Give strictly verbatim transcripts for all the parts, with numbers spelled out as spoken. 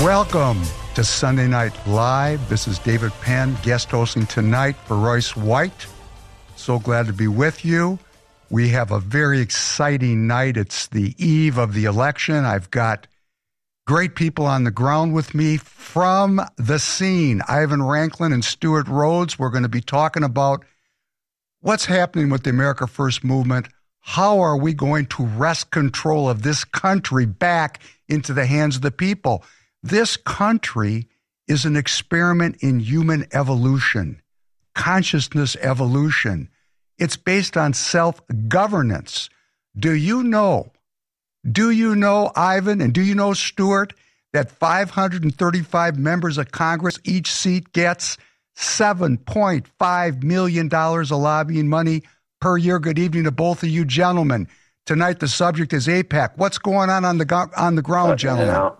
Welcome to Sunday Night Live. This is David Penn, guest hosting tonight for Royce White. So glad to be with you. We have a very exciting night. It's the eve of the election. I've got great people on the ground with me from the scene. Ivan Ranklin and Stewart Rhodes. We're going to be talking about what's happening with the America First movement. How are we going to wrest control of this country back into the hands of the people? This country is an experiment in human evolution, consciousness evolution. It's based on self-governance. Do you know, do you know, Ivan, and do you know, Stewart, that five hundred thirty-five members of Congress, each seat gets seven point five million dollars of lobbying money per year? Good evening to both of you gentlemen. Tonight the subject is AIPAC. What's going on on the, on the ground, gentlemen?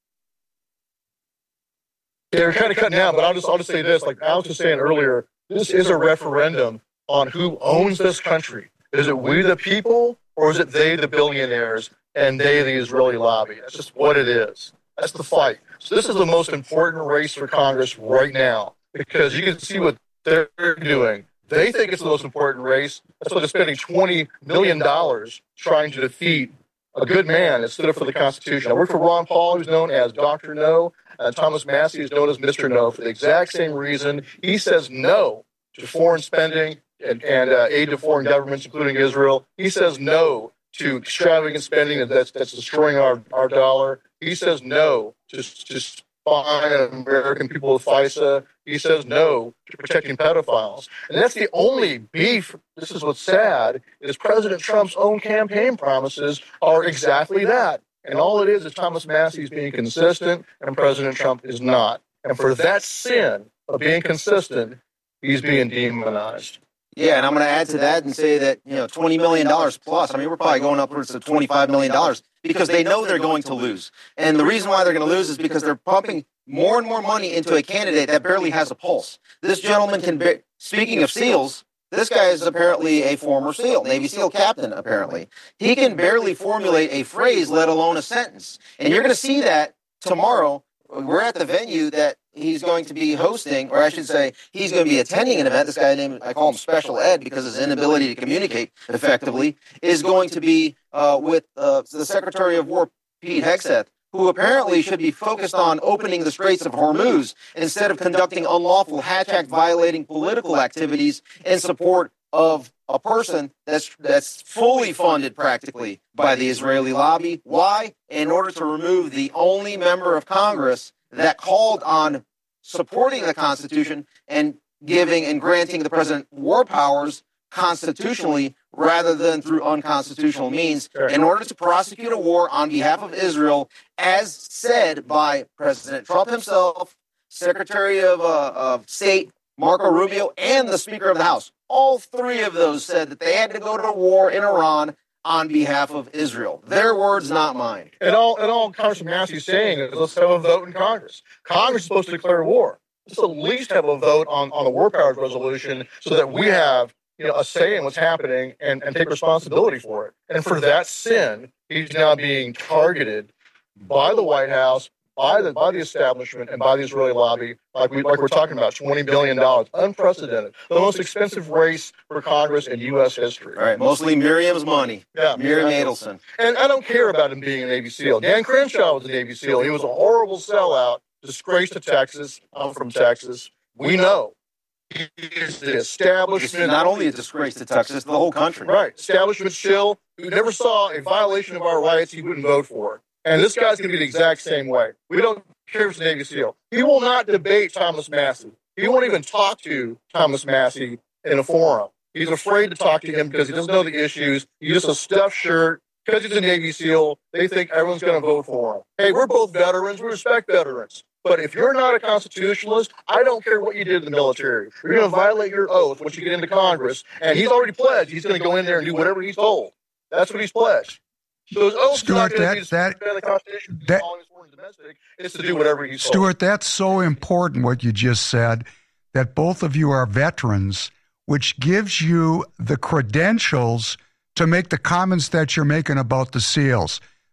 Yeah, we're kind of cutting out, but I'll just I'll just say this. Like Alex was saying earlier, this is a referendum on who owns this country. Is it we the people, or is it they the billionaires and they the Israeli lobby? That's just what it is. That's the fight. So this is the most important race for Congress right now, because you can see what they're doing. They think it's the most important race. That's why they're spending twenty million dollars trying to defeat a good man that stood up for the Constitution. I worked for Ron Paul, who's known as Doctor No. Uh, Thomas Massie is known as Mister No for the exact same reason. He says no to foreign spending and, and uh, aid to foreign governments, including Israel. He says no to extravagant spending that's, that's destroying our, our dollar. He says no to, to spying American people with FISA. He says no to protecting pedophiles. And that's the only beef. This is what's sad, is President Trump's own campaign promises are exactly that. And all it is is Thomas Massie is being consistent, and President Trump is not. And for that sin of being consistent, he's being demonized. Yeah, and I'm going to add to that and say that, you know, twenty million dollars plus, I mean, we're probably going upwards of twenty-five million dollars because they know they're going to lose. And the reason why they're going to lose is because they're pumping more and more money into a candidate that barely has a pulse. This gentleman can, be, speaking of SEALs, this guy is apparently a former SEAL, Navy SEAL captain, apparently. He can barely formulate a phrase, let alone a sentence. And you're going to see that tomorrow. We're at the venue that he's going to be hosting, or I should say, he's going to be attending an event. This guy named, I call him Special Ed because his inability to communicate effectively, is going to be uh, with uh, the Secretary of War, Pete Hegseth, who apparently should be focused on opening the Straits of Hormuz instead of conducting unlawful Hatch Act violating political activities in support of a person that's that's fully funded practically by the Israeli lobby. Why? In order to remove the only member of Congress that called on supporting the Constitution and giving and granting the president war powers constitutionally rather than through unconstitutional means in order to prosecute a war on behalf of Israel, as said by President Trump himself, Secretary of, uh, of State Marco Rubio, and the Speaker of the House. All three of those said that they had to go to war in Iran on behalf of Israel. Their words, not mine. And all, and all Congressman Massey is saying is let's have a vote in Congress. Congress is supposed to declare war. Let's at least have a vote on, on the war powers resolution so that we have, you know, a say in what's happening and, and take responsibility for it. And for that sin, he's now being targeted by the White House, by the by the establishment, and by the Israeli lobby, like we like we're talking about, twenty billion dollars, unprecedented, the most expensive race for Congress in U S history. All right, mostly Miriam's money. Yeah, Miriam Adelson. And I don't care about him being a Navy SEAL. Dan Crenshaw was a Navy SEAL. He was a horrible sellout, disgrace to Texas. I'm from Texas. We know. He is the establishment. It's not only a disgrace to Texas, the whole country. Right. Establishment shill who never saw a violation of our rights, he wouldn't vote for it. And this guy's going to be the exact same way. We don't care if it's a Navy SEAL. He will not debate Thomas Massie. He won't even talk to Thomas Massie in a forum. He's afraid to talk to him because he doesn't know the issues. He's just a stuffed shirt. Because he's a Navy SEAL, they think everyone's going to vote for him. Hey, we're both veterans. We respect veterans. But if you're not a constitutionalist, I don't care what you did in the military. You're going to violate your oath once you get into Congress. And he's already pledged he's going to go in there and do whatever he's told. That's what he's pledged. So his oath Stuart, is not going to be to that, defend the Constitution. that, Domestic, it's to do whatever he's told. Stuart, that's so important what you just said, that both of you are veterans, which gives you the credentials to make the comments that you're making about the SEALs.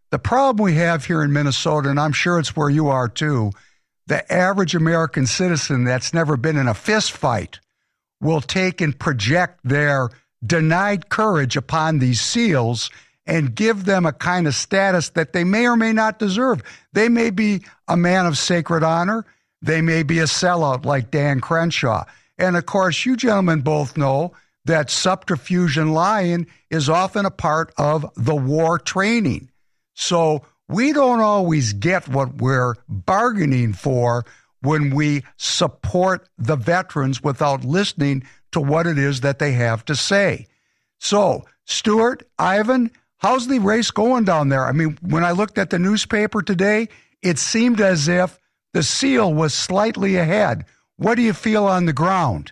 The problem we have here in Minnesota, and I'm sure it's where you are too, the average American citizen that's never been in a fist fight will take and project their denied courage upon these SEALs and give them a kind of status that they may or may not deserve. They may be a man of sacred honor. They may be a sellout like Dan Crenshaw. And of course, you gentlemen both know that subterfuge and lying is often a part of the war training. So we don't always get what we're bargaining for when we support the veterans without listening to what it is that they have to say. So, Stuart, Ivan, how's the race going down there? I mean, when I looked at the newspaper today, it seemed as if the SEAL was slightly ahead. What do you feel on the ground?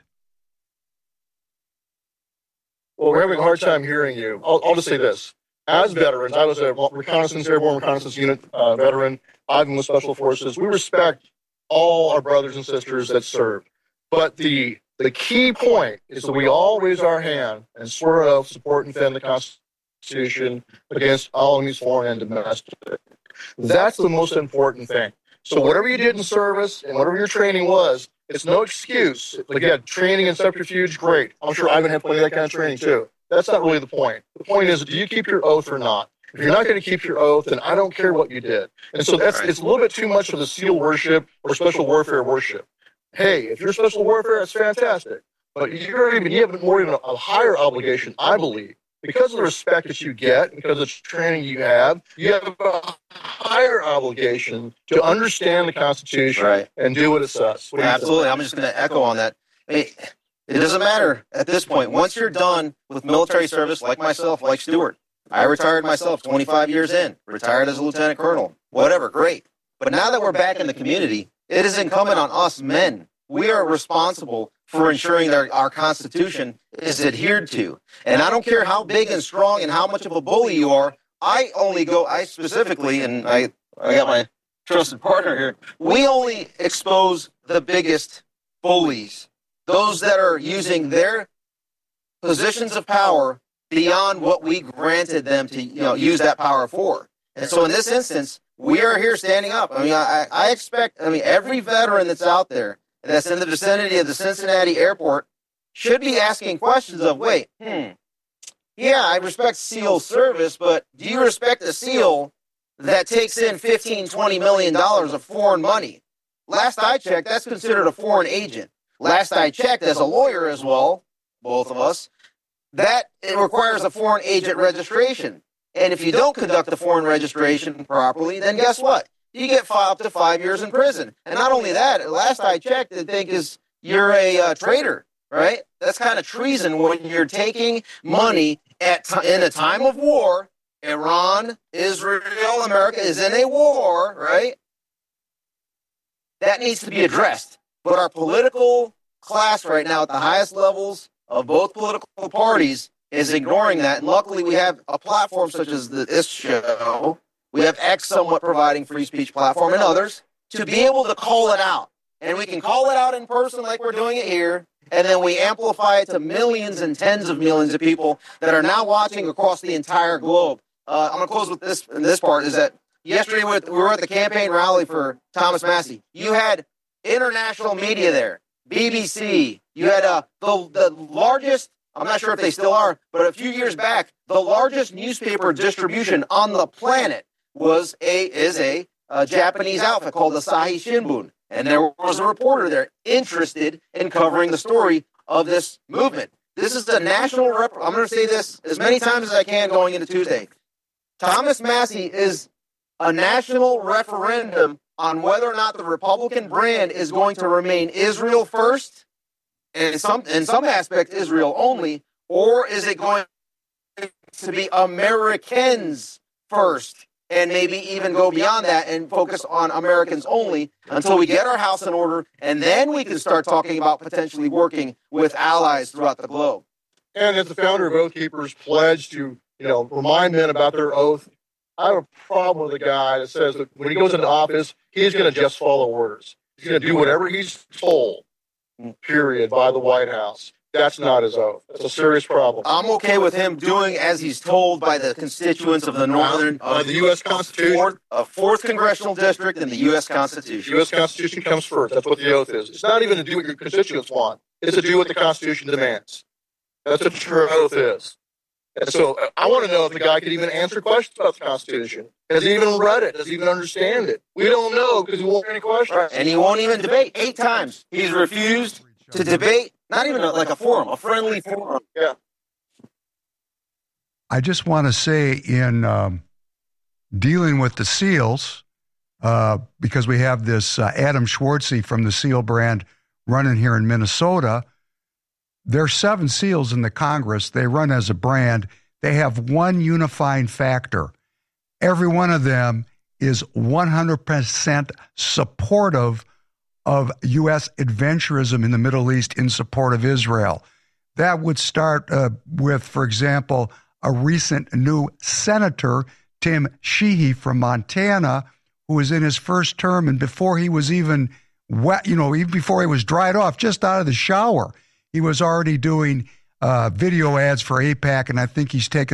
Well, we're having a hard time hearing you. I'll, I'll just say this. As veterans, I was a reconnaissance, airborne reconnaissance unit uh, veteran. Ivan was Special Forces. We respect all our brothers and sisters that served. But the the key point is that we all raise our hand and swear an oath, support, and defend the Constitution against all enemies, foreign and domestic. That's the most important thing. So whatever you did in service and whatever your training was, it's no excuse. Again, training and subterfuge, great. I'm sure Ivan had plenty of that kind of training too. That's not really the point. The point is, do you keep your oath or not? If you're not going to keep your oath, then I don't care what you did. And so that's it's a little bit too much of the SEAL worship or special warfare worship. Hey, if you're special warfare, that's fantastic. But you're even you have more even a higher obligation, I believe, because of the respect that you get, because of the training you have. You have a higher obligation to understand the Constitution right. and do what it says. What Absolutely, I'm just going to echo on that. I mean, it doesn't matter at this point. Once you're done with military service, like myself, like Stuart, I retired myself twenty-five years in, retired as a lieutenant colonel, whatever, great. But now that we're back in the community, it is incumbent on us men. We are responsible for ensuring that our Constitution is adhered to. And I don't care how big and strong and how much of a bully you are, I only go, I specifically, and I, I got my trusted partner here, we only expose the biggest bullies, those that are using their positions of power beyond what we granted them to, you know, use that power for. And so in this instance, we are here standing up. I mean, I, I expect, I mean, every veteran that's out there that's in the vicinity of the Cincinnati airport should be asking questions of, wait, hmm, yeah, I respect SEAL service, but do you respect a SEAL that takes in fifteen, twenty million dollars of foreign money? Last I checked, that's considered a foreign agent. Last I checked, as a lawyer as well, both of us, that it requires a foreign agent registration. And if you don't conduct the foreign registration properly, then guess what? You get up to five years in prison. And not only that, last I checked, they think is you're a uh, traitor, right? That's kind of treason when you're taking money at t- in a time of war. Iran, Israel, America is in a war, right? That needs to be addressed. But our political class right now at the highest levels of both political parties is ignoring that. And luckily, we have a platform such as this show. We have X somewhat providing free speech platform and others to be able to call it out. And we can call it out in person like we're doing it here. And then we amplify it to millions and tens of millions of people that are now watching across the entire globe. Uh, I'm going to close with this. And this part is that yesterday we were at the campaign rally for Thomas Massie. You had international media there, B B C. You had uh, the, the largest, I'm not sure if they still are, but a few years back, the largest newspaper distribution on the planet was a is a, a Japanese outfit called the Asahi Shimbun. And there was a reporter there interested in covering the story of this movement. This is a national rep. I'm going to say this as many times as I can going into Tuesday. Thomas Massie is a national referendum on whether or not the Republican brand is going to remain Israel first, and in some, in some aspect Israel only, or is it going to be Americans first, and maybe even go beyond that and focus on Americans only until we get our house in order, and then we can start talking about potentially working with allies throughout the globe. And as the founder of Oath Keepers pledged to, you know, remind men about their oath, I have a problem with a guy that says that when he goes into office, he's going to just follow orders. He's going to do whatever he's told, period, by the White House. That's not his oath. That's a serious problem. I'm okay with him doing as he's told by the constituents of the northern, By the U S Constitution. Fourth, a fourth congressional district in the U S Constitution. The U S Constitution comes first. That's what the oath is. It's not even to do what your constituents want. It's to do what the Constitution demands. That's what your oath is. And so I want to know if the guy could even answer questions about the Constitution. Has he even read it? Does he even understand it? We don't know because he won't answer any questions. And he won't even debate. Eight times he's refused to debate. Not even a, like a forum, a friendly forum. Yeah. I just want to say in um, dealing with the SEALs, uh, because we have this uh, Adam Schwartzy from the SEAL brand running here in Minnesota. There's seven SEALs in the Congress. They run as a brand. They have one unifying factor. Every one of them is one hundred percent supportive of U S adventurism in the Middle East in support of Israel. That would start uh, with, for example, a recent new senator, Tim Sheehy from Montana, who was in his first term, and before he was even wet, you know, even before he was dried off, just out of the shower, he was already doing uh, video ads for AIPAC, and I think he's taken